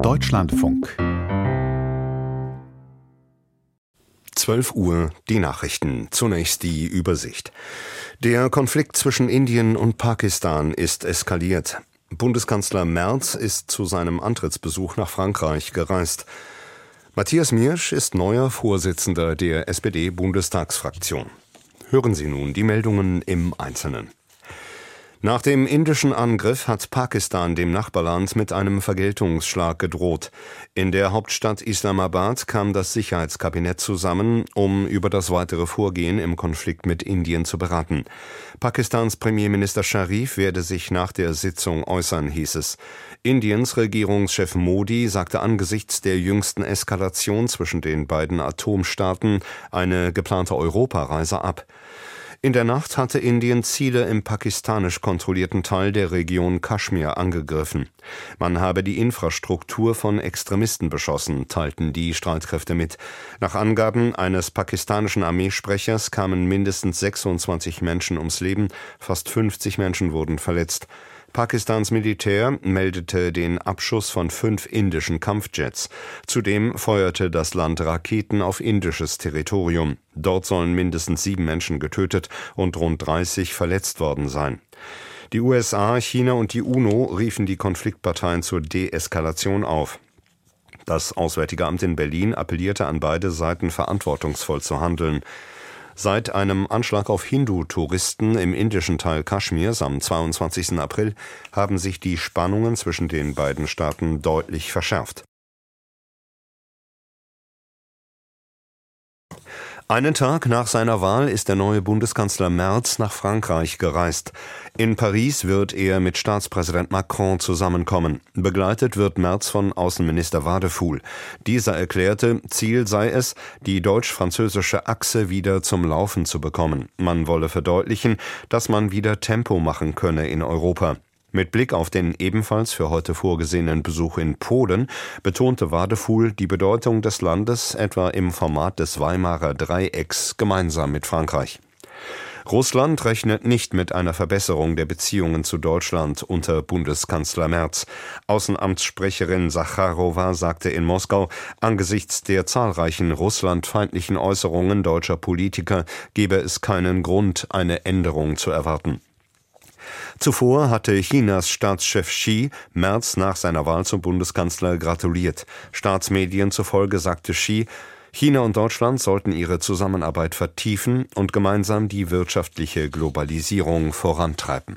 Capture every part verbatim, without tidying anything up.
Deutschlandfunk. zwölf Uhr, die Nachrichten. Zunächst die Übersicht. Der Konflikt zwischen Indien und Pakistan ist eskaliert. Bundeskanzler Merz ist zu seinem Antrittsbesuch nach Frankreich gereist. Matthias Miersch ist neuer Vorsitzender der S P D-Bundestagsfraktion. Hören Sie nun die Meldungen im Einzelnen. Nach dem indischen Angriff hat Pakistan dem Nachbarland mit einem Vergeltungsschlag gedroht. In der Hauptstadt Islamabad kam das Sicherheitskabinett zusammen, um über das weitere Vorgehen im Konflikt mit Indien zu beraten. Pakistans Premierminister Sharif werde sich nach der Sitzung äußern, hieß es. Indiens Regierungschef Modi sagte angesichts der jüngsten Eskalation zwischen den beiden Atomstaaten eine geplante Europareise ab. In der Nacht hatte Indien Ziele im pakistanisch kontrollierten Teil der Region Kaschmir angegriffen. Man habe die Infrastruktur von Extremisten beschossen, teilten die Streitkräfte mit. Nach Angaben eines pakistanischen Armeesprechers kamen mindestens sechsundzwanzig Menschen ums Leben, fast fünfzig Menschen wurden verletzt. Pakistans Militär meldete den Abschuss von fünf indischen Kampfjets. Zudem feuerte das Land Raketen auf indisches Territorium. Dort sollen mindestens sieben Menschen getötet und rund dreißig verletzt worden sein. Die U S A, China und die UNO riefen die Konfliktparteien zur Deeskalation auf. Das Auswärtige Amt in Berlin appellierte an beide Seiten, verantwortungsvoll zu handeln. Seit einem Anschlag auf Hindu-Touristen im indischen Teil Kaschmirs am zweiundzwanzigsten April haben sich die Spannungen zwischen den beiden Staaten deutlich verschärft. Einen Tag nach seiner Wahl ist der neue Bundeskanzler Merz nach Frankreich gereist. In Paris wird er mit Staatspräsident Macron zusammenkommen. Begleitet wird Merz von Außenminister Wadefuhl. Dieser erklärte, Ziel sei es, die deutsch-französische Achse wieder zum Laufen zu bekommen. Man wolle verdeutlichen, dass man wieder Tempo machen könne in Europa. Mit Blick auf den ebenfalls für heute vorgesehenen Besuch in Polen betonte Wadefuhl die Bedeutung des Landes etwa im Format des Weimarer Dreiecks gemeinsam mit Frankreich. Russland rechnet nicht mit einer Verbesserung der Beziehungen zu Deutschland unter Bundeskanzler Merz. Außenamtssprecherin Sacharowa sagte in Moskau, angesichts der zahlreichen russlandfeindlichen Äußerungen deutscher Politiker gebe es keinen Grund, eine Änderung zu erwarten. Zuvor hatte Chinas Staatschef Xi Merz nach seiner Wahl zum Bundeskanzler gratuliert. Staatsmedien zufolge sagte Xi, China und Deutschland sollten ihre Zusammenarbeit vertiefen und gemeinsam die wirtschaftliche Globalisierung vorantreiben.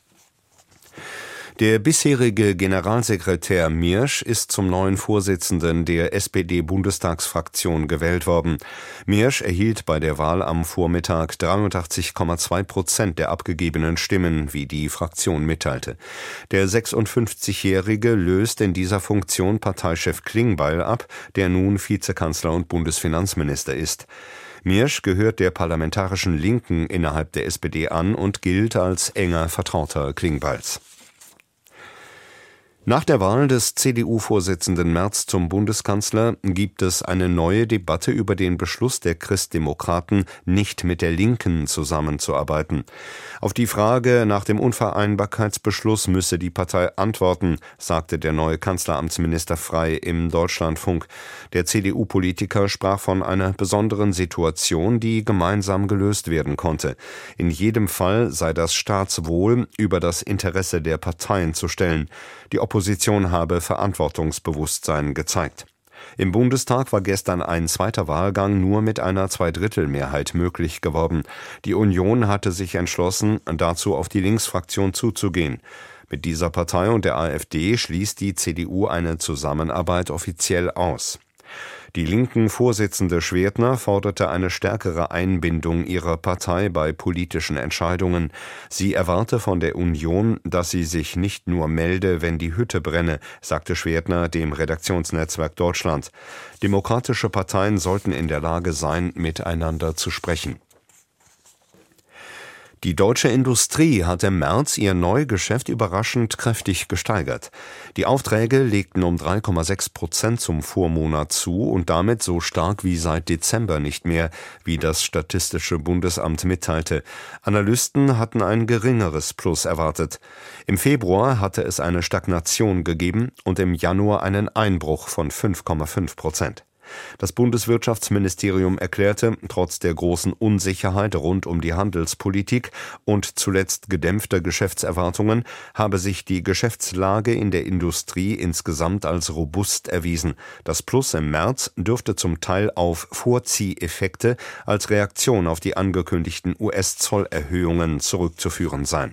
Der bisherige Generalsekretär Miersch ist zum neuen Vorsitzenden der S P D-Bundestagsfraktion gewählt worden. Miersch erhielt bei der Wahl am Vormittag dreiundachtzig Komma zwei Prozent der abgegebenen Stimmen, wie die Fraktion mitteilte. Der sechsundfünfzigjährige löst in dieser Funktion Parteichef Klingbeil ab, der nun Vizekanzler und Bundesfinanzminister ist. Miersch gehört der parlamentarischen Linken innerhalb der S P D an und gilt als enger Vertrauter Klingbeils. Nach der Wahl des C D U-Vorsitzenden Merz zum Bundeskanzler gibt es eine neue Debatte über den Beschluss der Christdemokraten, nicht mit der Linken zusammenzuarbeiten. Auf die Frage nach dem Unvereinbarkeitsbeschluss müsse die Partei antworten, sagte der neue Kanzleramtsminister Frey im Deutschlandfunk. Der C D U-Politiker sprach von einer besonderen Situation, die gemeinsam gelöst werden konnte. In jedem Fall sei das Staatswohl über das Interesse der Parteien zu stellen. Die Opposition habe Verantwortungsbewusstsein gezeigt. Im Bundestag war gestern ein zweiter Wahlgang nur mit einer Zweidrittelmehrheit möglich geworden. Die Union hatte sich entschlossen, dazu auf die Linksfraktion zuzugehen. Mit dieser Partei und der AfD schließt die C D U eine Zusammenarbeit offiziell aus. Die Linken-Vorsitzende Schwertner forderte eine stärkere Einbindung ihrer Partei bei politischen Entscheidungen. Sie erwarte von der Union, dass sie sich nicht nur melde, wenn die Hütte brenne, sagte Schwertner dem Redaktionsnetzwerk Deutschland. Demokratische Parteien sollten in der Lage sein, miteinander zu sprechen. Die deutsche Industrie hat im März ihr Neugeschäft überraschend kräftig gesteigert. Die Aufträge legten um drei Komma sechs Prozent zum Vormonat zu und damit so stark wie seit Dezember nicht mehr, wie das Statistische Bundesamt mitteilte. Analysten hatten ein geringeres Plus erwartet. Im Februar hatte es eine Stagnation gegeben und im Januar einen Einbruch von fünf Komma fünf Prozent. Das Bundeswirtschaftsministerium erklärte, trotz der großen Unsicherheit rund um die Handelspolitik und zuletzt gedämpfter Geschäftserwartungen habe sich die Geschäftslage in der Industrie insgesamt als robust erwiesen. Das Plus im März dürfte zum Teil auf Vorzieheffekte als Reaktion auf die angekündigten U S-Zollerhöhungen zurückzuführen sein.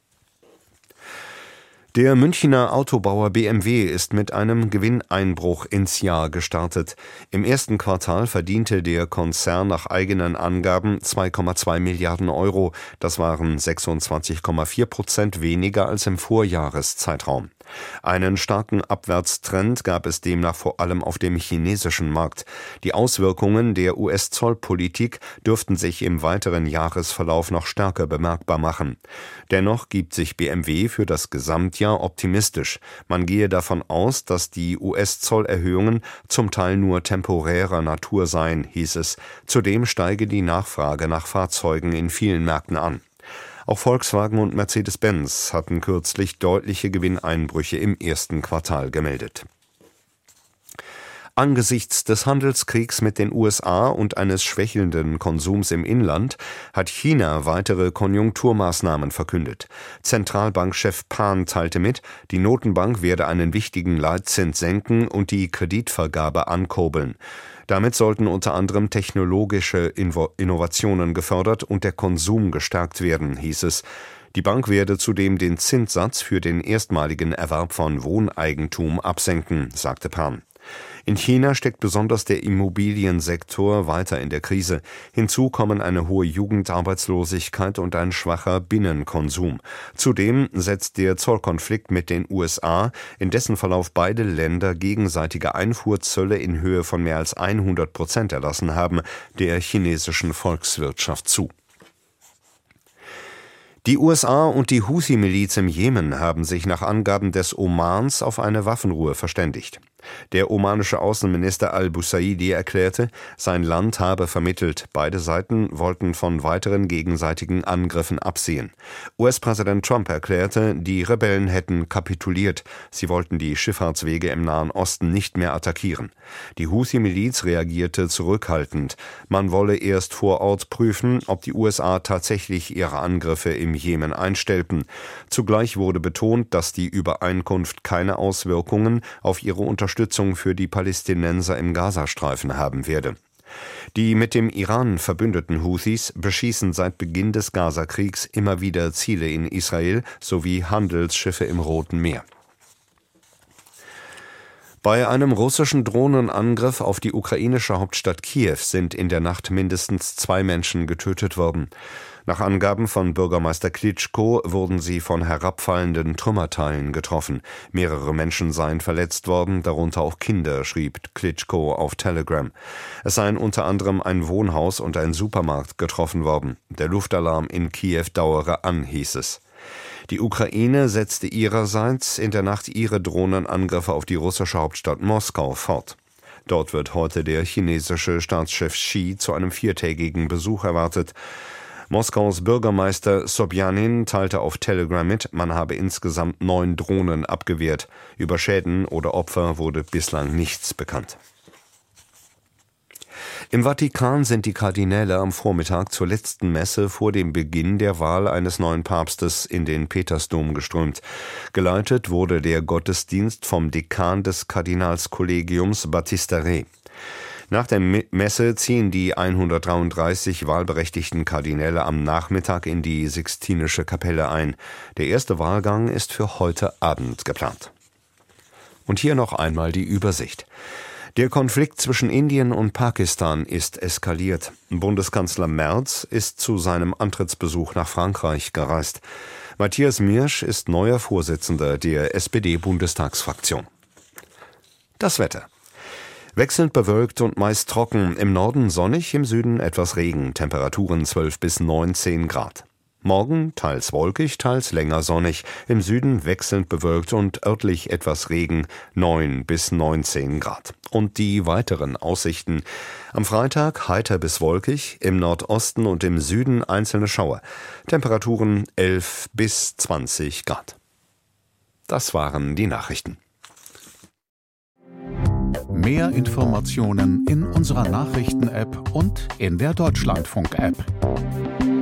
Der Münchner Autobauer B M W ist mit einem Gewinneinbruch ins Jahr gestartet. Im ersten Quartal verdiente der Konzern nach eigenen Angaben zwei Komma zwei Milliarden Euro. Das waren sechsundzwanzig Komma vier Prozent weniger als im Vorjahreszeitraum. Einen starken Abwärtstrend gab es demnach vor allem auf dem chinesischen Markt. Die Auswirkungen der U S-Zollpolitik dürften sich im weiteren Jahresverlauf noch stärker bemerkbar machen. Dennoch gibt sich B M W für das Gesamtjahr optimistisch. Man gehe davon aus, dass die U S-Zollerhöhungen zum Teil nur temporärer Natur seien, hieß es. Zudem steige die Nachfrage nach Fahrzeugen in vielen Märkten an. Auch Volkswagen und Mercedes-Benz hatten kürzlich deutliche Gewinneinbrüche im ersten Quartal gemeldet. Angesichts des Handelskriegs mit den U S A und eines schwächelnden Konsums im Inland hat China weitere Konjunkturmaßnahmen verkündet. Zentralbankchef Pan teilte mit, die Notenbank werde einen wichtigen Leitzins senken und die Kreditvergabe ankurbeln. Damit sollten unter anderem technologische Innovationen gefördert und der Konsum gestärkt werden, hieß es. Die Bank werde zudem den Zinssatz für den erstmaligen Erwerb von Wohneigentum absenken, sagte Pan. In China steckt besonders der Immobiliensektor weiter in der Krise. Hinzu kommen eine hohe Jugendarbeitslosigkeit und ein schwacher Binnenkonsum. Zudem setzt der Zollkonflikt mit den U S A, in dessen Verlauf beide Länder gegenseitige Einfuhrzölle in Höhe von mehr als hundert Prozent erlassen haben, der chinesischen Volkswirtschaft zu. Die U S A und die Houthi-Miliz im Jemen haben sich nach Angaben des Omans auf eine Waffenruhe verständigt. Der omanische Außenminister al-Busaidi erklärte, sein Land habe vermittelt. Beide Seiten wollten von weiteren gegenseitigen Angriffen absehen. U S-Präsident Trump erklärte, die Rebellen hätten kapituliert. Sie wollten die Schifffahrtswege im Nahen Osten nicht mehr attackieren. Die Houthi-Miliz reagierte zurückhaltend. Man wolle erst vor Ort prüfen, ob die U S A tatsächlich ihre Angriffe im Jemen einstellten. Zugleich wurde betont, dass die Übereinkunft keine Auswirkungen auf ihre Unterstützung für die Palästinenser im Gazastreifen haben werde. Die mit dem Iran verbündeten Houthis beschießen seit Beginn des Gazakriegs immer wieder Ziele in Israel sowie Handelsschiffe im Roten Meer. Bei einem russischen Drohnenangriff auf die ukrainische Hauptstadt Kiew sind in der Nacht mindestens zwei Menschen getötet worden. Nach Angaben von Bürgermeister Klitschko wurden sie von herabfallenden Trümmerteilen getroffen. Mehrere Menschen seien verletzt worden, darunter auch Kinder, schrieb Klitschko auf Telegram. Es seien unter anderem ein Wohnhaus und ein Supermarkt getroffen worden. Der Luftalarm in Kiew dauere an, hieß es. Die Ukraine setzte ihrerseits in der Nacht ihre Drohnenangriffe auf die russische Hauptstadt Moskau fort. Dort wird heute der chinesische Staatschef Xi zu einem viertägigen Besuch erwartet. Moskaus Bürgermeister Sobjanin teilte auf Telegram mit, man habe insgesamt neun Drohnen abgewehrt. Über Schäden oder Opfer wurde bislang nichts bekannt. Im Vatikan sind die Kardinäle am Vormittag zur letzten Messe vor dem Beginn der Wahl eines neuen Papstes in den Petersdom geströmt. Geleitet wurde der Gottesdienst vom Dekan des Kardinalskollegiums Battista Re. Nach der Messe ziehen die hundertdreiunddreißig wahlberechtigten Kardinäle am Nachmittag in die Sixtinische Kapelle ein. Der erste Wahlgang ist für heute Abend geplant. Und hier noch einmal die Übersicht. Der Konflikt zwischen Indien und Pakistan ist eskaliert. Bundeskanzler Merz ist zu seinem Antrittsbesuch nach Frankreich gereist. Matthias Mirsch ist neuer Vorsitzender der S P D-Bundestagsfraktion. Das Wetter. Wechselnd bewölkt und meist trocken, im Norden sonnig, im Süden etwas Regen, Temperaturen zwölf bis neunzehn Grad. Morgen teils wolkig, teils länger sonnig, im Süden wechselnd bewölkt und örtlich etwas Regen, neun bis neunzehn Grad. Und die weiteren Aussichten: Am Freitag heiter bis wolkig, im Nordosten und im Süden einzelne Schauer. Temperaturen elf bis zwanzig Grad. Das waren die Nachrichten. Mehr Informationen in unserer Nachrichten-App und in der Deutschlandfunk-App.